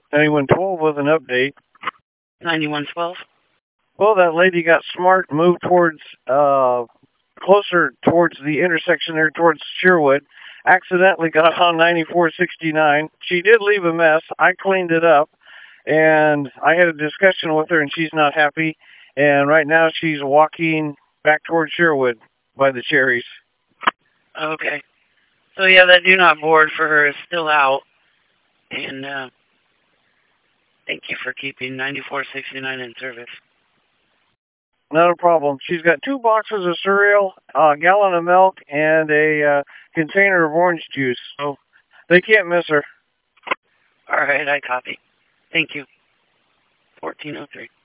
9112 with an update. 9112. Well, that lady got smart, moved towards, closer towards the intersection there towards Sherwood. Accidentally got on 9469. She did leave a mess. I cleaned it up, and I had a discussion with her, and she's not happy. And right now she's walking back towards Sherwood by the cherries. Okay. So yeah, that do not board for her is still out. And thank you for keeping 9469 in service. Not a problem. She's got 2 boxes of cereal, a gallon of milk, and a container of orange juice. So they can't miss her. All right, I copy. Thank you. 1403.